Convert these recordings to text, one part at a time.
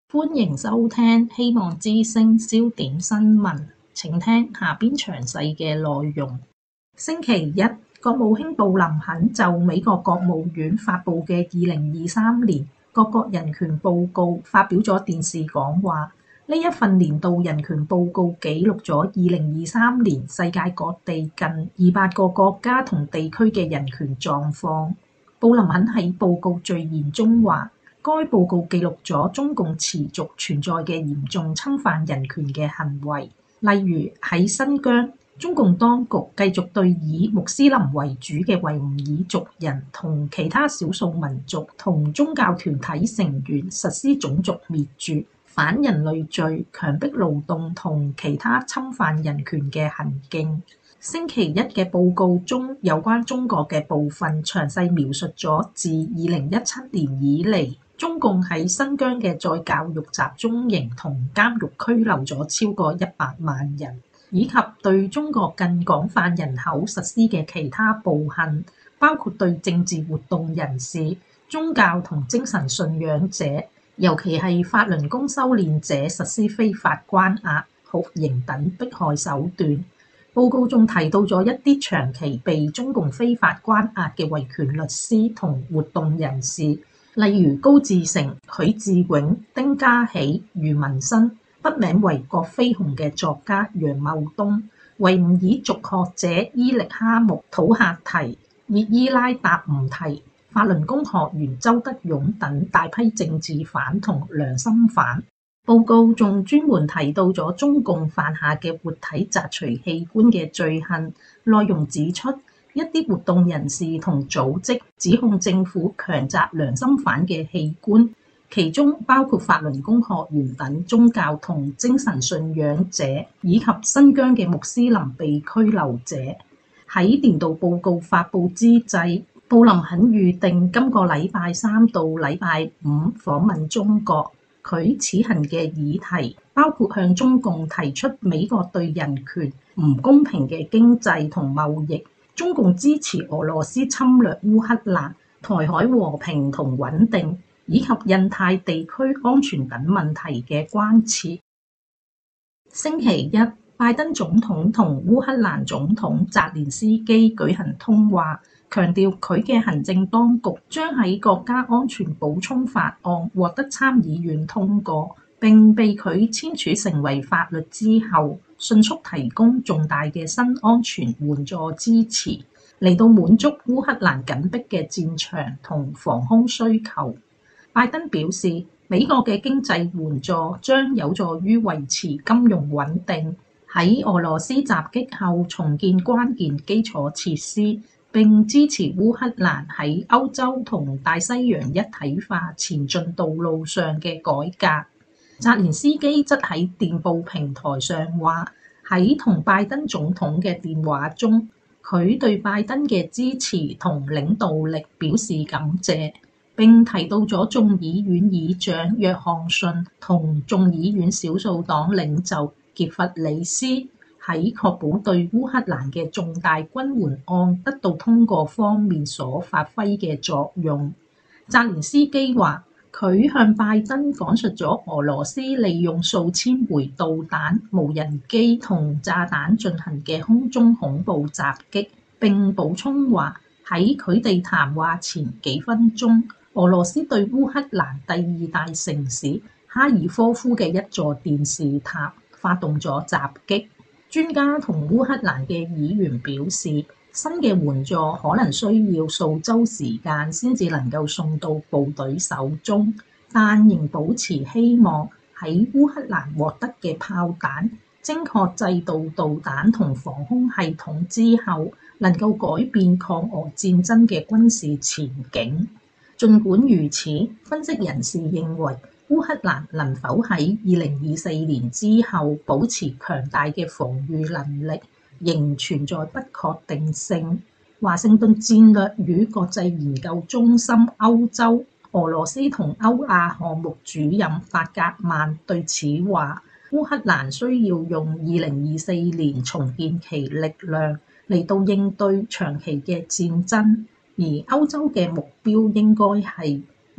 歡迎收聽希望之聲焦點新聞，請聽下邊詳細嘅內容。星期一，國務卿布林肯就美國國務院發布嘅2023年各國人權報告發表咗電視講話。呢一份年度人權報告記錄咗2023年世界各地近200個國家同地區嘅人權狀況。布林肯喺報告序言中話，該報告記錄咗中共持續存在嘅嚴重侵犯人權嘅行為，例如喺新疆，中共當局繼續對以穆斯林為主嘅維吾爾族人同其他少數民族同宗教團體成員實施種族滅絕、反人類罪、強迫勞動同其他侵犯人權嘅行徑。星期一嘅報告中有關中國嘅部分詳細描述咗自2017年以嚟，中共喺新疆嘅再教育集中營同監獄拘留咗超過100萬人，以及對中國更廣泛人口實施嘅其他暴行，包括對政治活動人士、宗教同精神信仰者，尤其係法輪功修煉者實施非法關押、酷刑等迫害手段。報告仲提到咗一啲長期被中共非法關押嘅維權律師同活動人士，例如高志成、許志永、丁家喜、余文生，筆名為郭飛雄嘅作家楊茂東，維吾爾族學者伊力哈木土赫提、熱伊拉達吾提、法輪功學員周德勇等大批政治犯同良心犯。報告仲專門提到咗中共犯下嘅活體摘除器官嘅罪行，內容指出一啲活動人士同組織指控政府強摘良心犯嘅器官，其中包括法輪功學員等宗教同精神信仰者，以及新疆嘅穆斯林被拘留者。喺年度報告發布之際，布林肯預定今個禮拜3到禮拜5訪問中國。佢此行嘅議題包括向中共提出美國對人權唔公平嘅經濟同貿易，中共支持俄羅斯侵略烏克蘭、台海和平同穩定，以及印太地區安全等問題嘅關切。星期一，拜登總統同烏克蘭總統澤連斯基舉行通話，強調佢嘅行政當局將喺國家安全補充法案獲得參議院通過並被佢簽署成為法律之後，迅速提供重大嘅新安全援助支持，嚟到滿足烏克蘭緊迫嘅戰場同防空需求。拜登表示，美國嘅經濟援助將有助於維持金融穩定，喺俄羅斯襲擊後重建關鍵基礎設施，並支持烏克蘭喺歐洲同大西洋一體化前進道路上嘅改革。澤連斯基則喺電報平台上話，喺同拜登總統嘅電話中，佢對拜登嘅支持同領導力表示感謝，並提到咗眾議院議長約翰遜同眾議院少數黨領袖傑弗里斯喺確保對烏克蘭嘅重大軍援案得到通過方面所發揮嘅作用。澤連斯基話，佢向拜登講述咗俄羅斯利用數千枚導彈、無人機同炸彈進行嘅空中恐怖襲擊，並補充話，喺佢哋談話前幾分鐘，俄羅斯對烏克蘭第2大城市哈爾科夫嘅一座電視塔發動咗襲擊。專家同烏克蘭嘅議員表示，新嘅援助可能需要數週時間先至能夠送到部隊手中，但仍保持希望喺烏克蘭獲得嘅炮彈、精確制導導彈同防空系統之後，能夠改變抗俄戰爭嘅軍事前景。儘管如此，分析人士認為，烏克蘭能否喺2024年之後保持強大嘅防禦能力，仍存在不確定性。華盛頓戰略與國際研究中心歐洲、俄羅斯同歐亞項目主任法格曼對此話，烏克蘭需要用2024年重建其力量嚟到應對長期嘅戰爭，而歐洲嘅目標應該係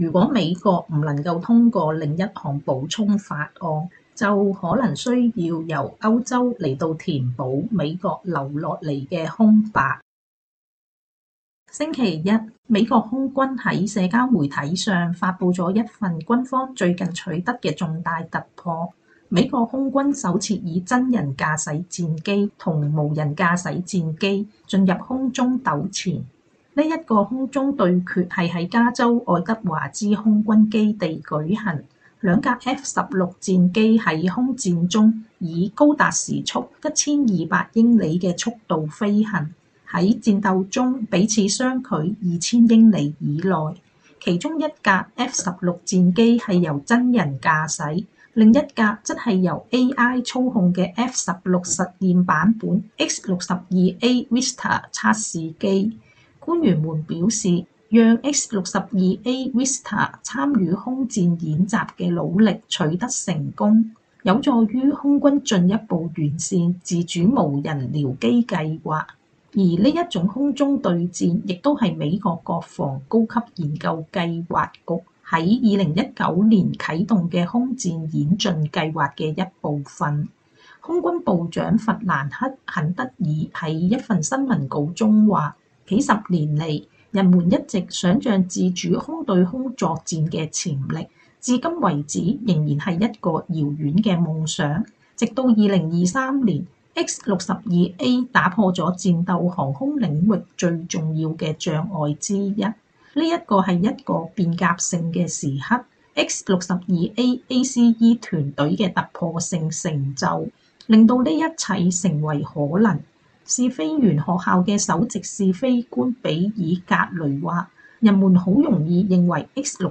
如果美國唔能夠通過另一項補充法案，就可能需要由歐洲嚟到填補美國留落嚟嘅空白。星期一，美國空軍喺社交媒體上發布咗一份軍方最近取得嘅重大突破。美國空軍首次以真人駕駛戰機同無人駕駛戰機進入空中糾纏。呢一個空中對決係喺加州愛德華茲空軍基地舉行，兩架 F-16戰機喺空戰中以高達時速1200英里嘅速度飛行，喺戰鬥中彼此相距2000英里以內。其中一架 F-16戰機係由真人駕駛，另一架則係由 AI 操控嘅 F-16實驗版本 X-62A Vista 測試機。官員們表示，讓 X-62A Vista 參與空戰演習嘅努力取得成功，有助於空軍進一步完善自主無人僚機計劃。而呢一種空中對戰亦都係美國國防高級研究計劃局喺2019年啟動嘅空戰演進計劃嘅一部分。空軍部長弗蘭克肯德爾喺一份新聞稿中話，幾十年嚟，人們一直想像自主空對空作戰嘅潛力，至今為止仍然係一個遙遠嘅夢想。直到2023年，X-62A 打破咗戰鬥航空領域最重要嘅障礙之一。呢一個係一個變革性嘅時刻。X-62A ACE 團隊嘅突破性成就，令到呢一切成為可能。試飛員學校嘅首席試飛官比爾格雷話，人們好容易認為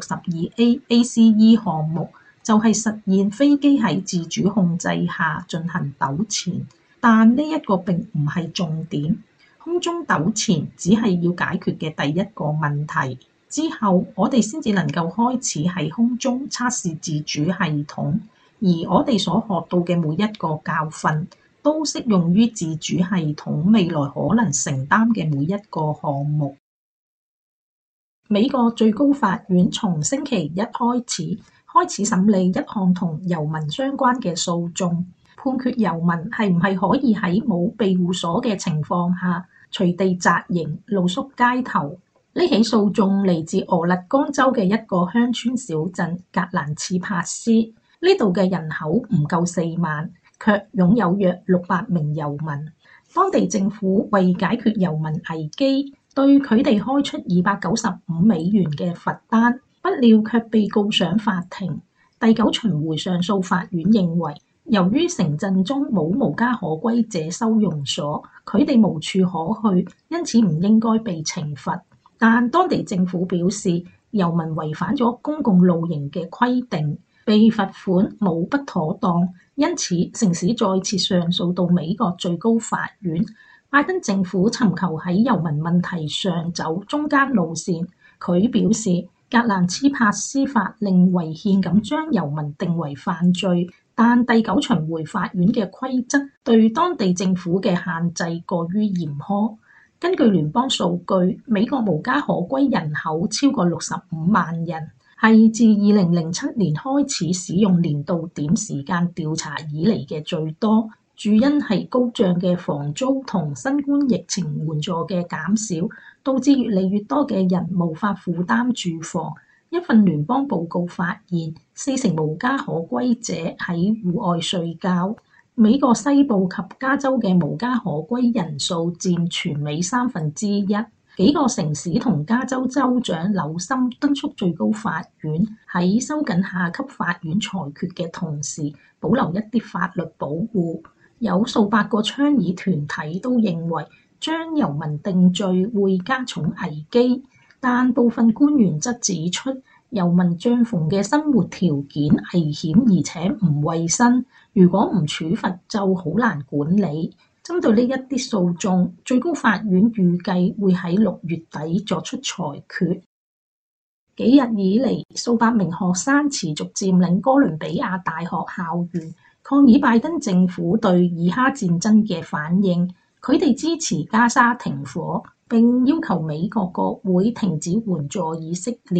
X-62A ACE 項目就係實現飛機喺自主控制下進行糾纏，但呢一個並唔係重點。空中糾纏只係要解決嘅第一個問題，之後我哋先至能夠開始喺空中測試自主系統，而我哋所學到嘅每一個教訓都適用於自主系統未來可能承擔嘅每一個項目。美國最高法院從星期一開始審理一項同遊民相關嘅訴訟，判決遊民係唔係可以喺冇庇護所嘅情況下隨地紮營露宿街頭。呢起訴訟嚟自俄勒岡州嘅一個鄉村小鎮格蘭茨帕斯，呢度嘅人口唔夠4萬。卻擁有約600名遊民。當地政府為解決遊民危機，對佢哋開出295美元嘅罰單，不料卻被告上法庭。第9巡迴上訴法院認為，由於城鎮中冇無家可歸者收容所，佢哋無處可去，因此唔應該被懲罰。但當地政府表示，遊民違反咗公共露營嘅規定，被罰款冇不妥當。因此，城市再次上訴到美國最高法院。拜登政府尋求喺遊民問題上走中間路線。佢表示，格蘭茨帕斯法令違憲咁將遊民定為犯罪，但第9巡迴法院嘅規則對當地政府嘅限制過於嚴苛。根據聯邦數據，美國無家可歸人口超過65萬人。係自2007年開始使用年度點時間調查以嚟嘅最多，主因係高漲嘅房租同新冠疫情援助嘅減少，導致越嚟越多嘅人無法負擔住房。一份聯邦報告發現，40%無家可歸者喺戶外睡覺。美國西部及加州嘅無家可歸人數佔全美1/3。幾個城市同加州州長紐森敦促最高法院喺收緊下級法院裁決嘅同時，保留一啲法律保護。有數百個倡議團體都認為將遊民定罪會加重危機，但部分官員則指出，遊民帳篷嘅生活條件危險而且唔衛生，如果唔處罰就好難管理。針對呢一啲訴訟，最高法院預計會喺6月底作出裁決。幾日以嚟，數百名學生持續佔領哥倫比亞大學校園，抗議拜登政府對以哈戰爭嘅反應。佢哋支持加沙停火，並要求美國國會停止援助以色列。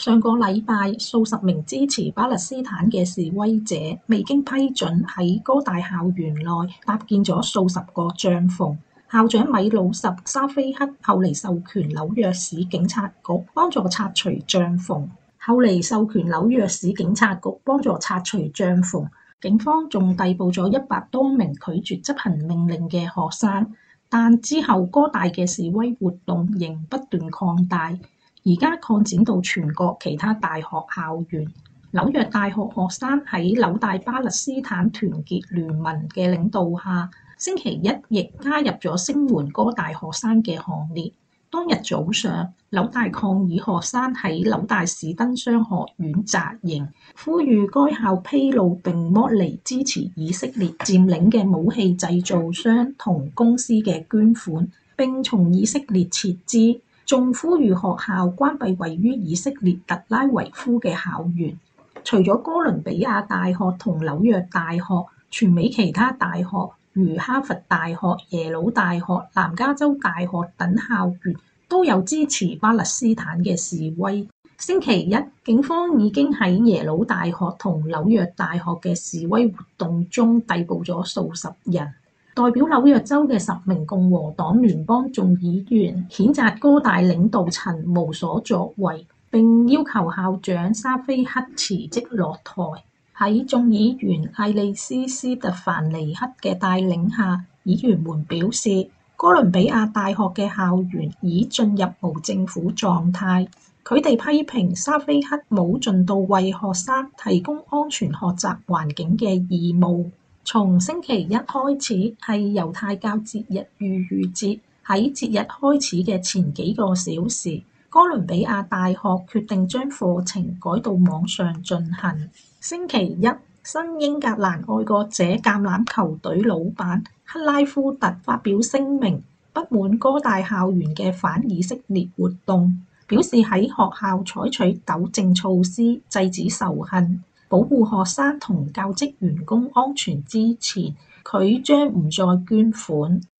上個禮拜，數十名支持巴勒斯坦嘅示威者未經批准喺哥大校園內搭建咗數十個帳篷。校長米魯什沙菲克後嚟授權紐約市警察局幫助拆除帳篷。警方仲逮捕咗100多名拒絕執行命令嘅學生，但之後哥大嘅示威活動仍不斷擴大，而家擴展到全國其他大學校園。紐約大學學生喺紐大巴勒斯坦團結聯盟嘅領導下，星期一亦加入咗聲援哥大學生嘅行列。當日早上，紐大抗議學生喺紐大史登商學院紮營，呼籲該校披露並剝離支持以色列佔領嘅武器製造商同公司嘅捐款，並從以色列撤資，仲呼籲學校關閉位於以色列特拉維夫嘅校園。除咗哥倫比亞大學同紐約大學，全美其他大學如哈佛大學、耶魯大學、南加州大學等校園都有支持巴勒斯坦嘅示威。星期一，警方已經喺耶魯大學同紐約大學嘅示威活動中逮捕咗數十人。代表紐約州嘅10名共和黨聯邦眾議員譴責哥大領導層無所作為，並要求校長沙菲克辭職落台。喺眾議員艾利斯斯特凡尼克嘅帶領下，議員們表示哥倫比亞大學嘅校園已進入無政府狀態。佢哋批評沙菲克冇盡到為學生提供安全學習環境嘅義務。從星期一開始係猶太教節日逾越節，喺節日開始嘅前幾個小時，哥倫比亞大學決定將課程改到網上進行。星期一，新英格蘭愛國者橄欖球隊老闆克拉夫特發表聲明，不滿哥大校園嘅反以色列活動，表示喺學校採取糾正措施，制止仇恨，保護學生同教職員工安全之前，佢將唔再捐款。